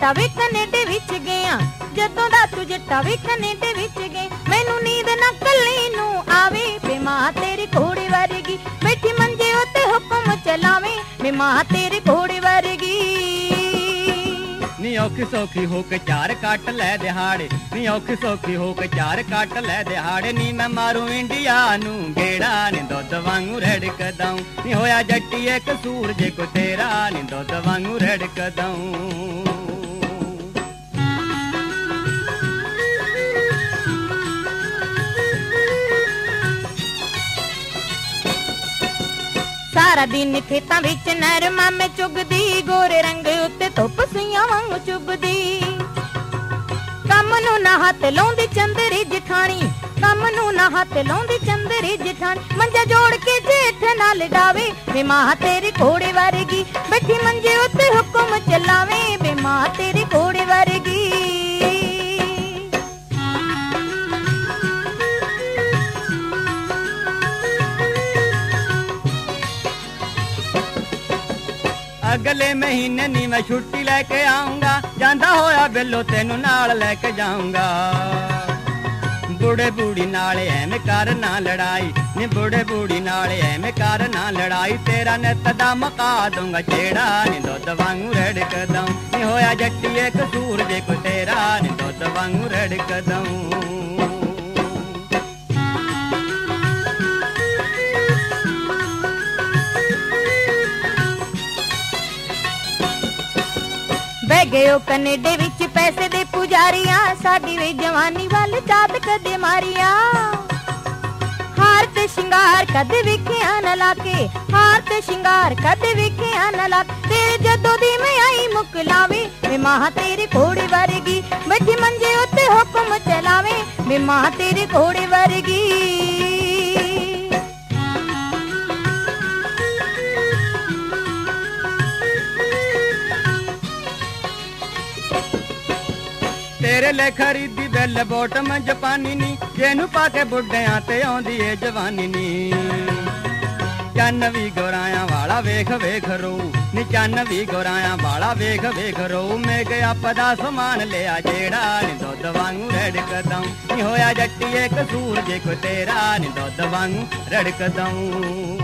जट्टा वे कनेडे विच गया, जदों दा तू जट्टा वे कनेडे विच गए, मैनू नींद ना कल्ले नू आवे वे मां तेरी घोड़े वर्गी, बैठी मंजे उत्ते हुक्म चलावे वे मां तेरी घोड़े वर्गी। नी औखी सौखी होके चार कट लै दिहाड़े, नी औखी सौखी होके चार कट लै दिहाड़े, नी मैं मारू इंडिया नू गेड़ा, नी दुध वांगू रड़कदाऊं, नी होया जट्टीए कसूर जे को तेरा, नी दुध वांगू रड़कदाऊं। सारा दिन खेतां विच नहर मामे चुगदी, गोरे रंग उत्ते धुप सुइयां वांगू चुभदी, कम नू ना हथ लाउंदी चंदरी जठानी, कम नू ना हथ लाउंदी चंदरी जठानी, मंजा जोड़ के जेठ नाल डावे वे मां तेरी घोड़े वर्गी, बैठी मंजे उत्ते हुक्म चलावे वे मां तेरी घोड़े वर्गी। अगले महीने नी मैं छुट्टी लेके आऊंगा, जांदा होया बिल्लो तेनू नाल लेके जाऊंगा, बुढ़े बूढ़ी नाले ऐवें कर ना लड़ाई, नी बुढ़े बूढ़ी नाले ऐवें कर ना लड़ाई, तेरा नित दा मका दूंगा छेड़ा, नी दुध वांगू रड़कदाऊं, नी होया जट्टीए कसूर जे को तेरा, नी दुध वांगू रड़कदाऊं। बह गयो कनेडे विच पैसे दे पुजारियां, साडी वे जवानी वाल चात कदे मारिया, हार ते शिंगार कदे वेखिया न लाके, हार ते शिंगार कदे वेखिया न लाके, तेरे जदों दी मैं आई मुकलावे वे मां तेरे घोड़े वर्गी, बैठी मंजे उत्ते हुक्म चलावे वे मां तेरे घोड़े वर्गी। तेरे ले खरीदी बेल बॉटम जापानी नी, जेनू पाके बुढ़ियां ते आउंदी ए जवानी नी, चन्न वी गोराया वाला वेख वेख रो, नी चन्न वी गोराया वाला वेख वेख रो, मैं गया पदा समान लिया जेड़ा, नी दुध वांगू रड़कदाऊं, नी होया जट्टीए कसूर जे को तेरा, नी दुध वांगू रड़कदाऊं।